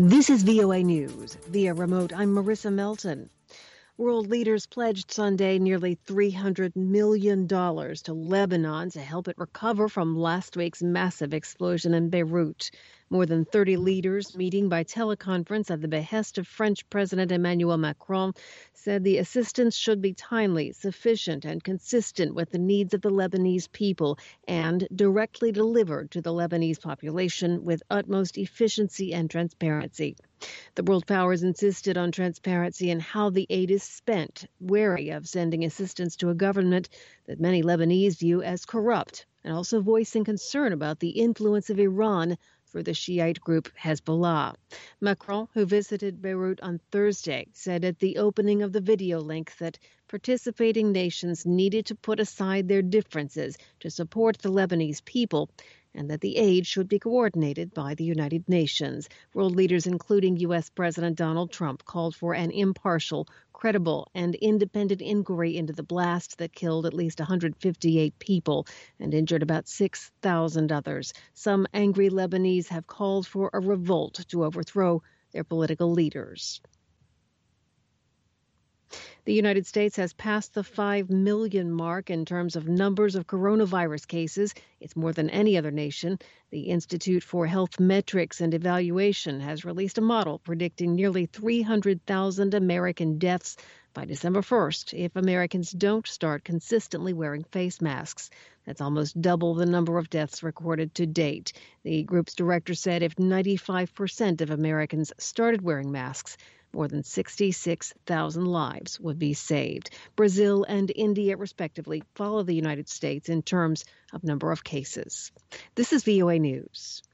This is VOA News. Via remote, I'm Marissa Melton. World leaders pledged Sunday nearly $300 million to Lebanon to help it recover from last week's massive explosion in Beirut. More than 30 leaders meeting by teleconference at the behest of French President Emmanuel Macron said the assistance should be timely, sufficient, and consistent with the needs of the Lebanese people and directly delivered to the Lebanese population with utmost efficiency and transparency. The world powers insisted on transparency in how the aid is spent, wary of sending assistance to a government that many Lebanese view as corrupt, and also voicing concern about the influence of Iran through the Shiite group Hezbollah. Macron, who visited Beirut on Thursday, said at the opening of the video link that participating nations needed to put aside their differences to support the Lebanese people, and that the aid should be coordinated by the United Nations. World leaders, including U.S. President Donald Trump, called for an impartial, credible, and independent inquiry into the blast that killed at least 158 people and injured about 6,000 others. Some angry Lebanese have called for a revolt to overthrow their political leaders. The United States has passed the 5 million mark in terms of numbers of coronavirus cases. It's more than any other nation. The Institute for Health Metrics and Evaluation has released a model predicting nearly 300,000 American deaths by December 1st if Americans don't start consistently wearing face masks. That's almost double the number of deaths recorded to date. The group's director said if 95% of Americans started wearing masks, more than 66,000 lives would be saved. Brazil and India, respectively, follow the United States in terms of number of cases. This is VOA News.